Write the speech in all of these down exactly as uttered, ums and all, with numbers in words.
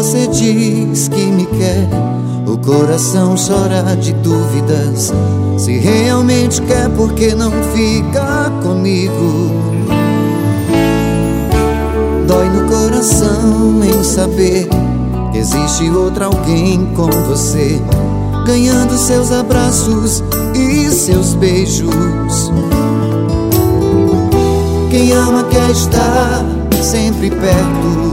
você diz que me quer, o coração chora de dúvidas. Se realmente quer, por que não fica comigo? Dói no coração em saber que existe outra alguém com você, ganhando seus abraços e seus beijos. Quem ama quer estar sempre perto,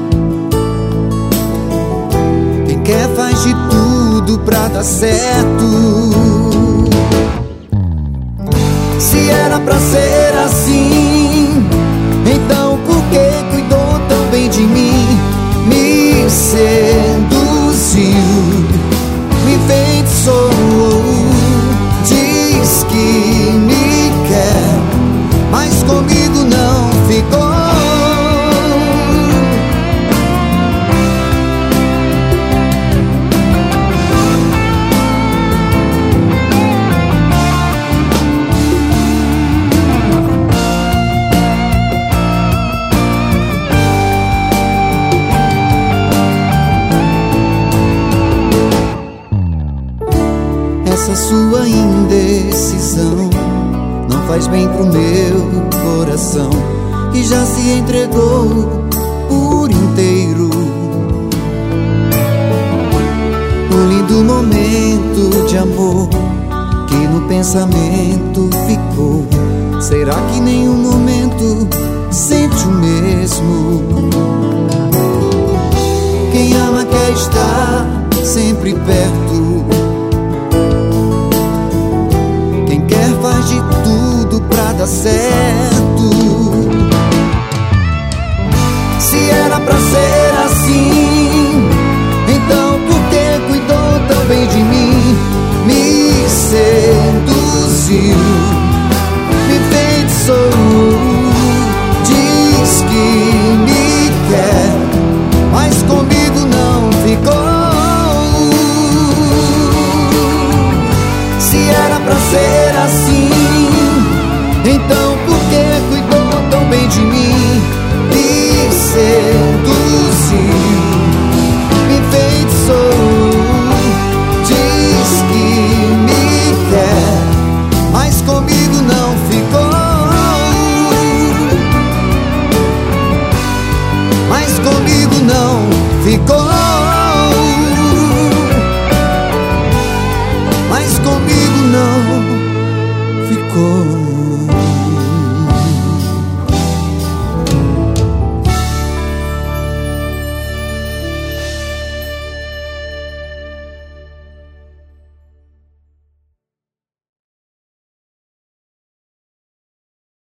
quem quer faz de tudo pra dar certo. Se era pra ser assim, então por que cuidou tão bem de mim? Me seduziu, me enfeitiçou, diz que me quer, mas comigo não ficou. Essa sua indecisão não faz bem pro meu coração, que já se entregou por inteiro. Um lindo momento de amor que no pensamento ficou. Será que em nenhum momento sente o mesmo? Quem ama quer estar sempre perto, faz de tudo pra dar certo. Se era pra ser assim, então por que cuidou tão bem de mim? Me seduziu, me enfeitiçou, diz que me quer, mas comigo não ficou. Se era pra ser assim, então por que cuidou tão bem de mim? Me seduziu, me enfeitiçou, diz que me quer, mas comigo não ficou. Mas comigo não ficou. Mas comigo não ficou.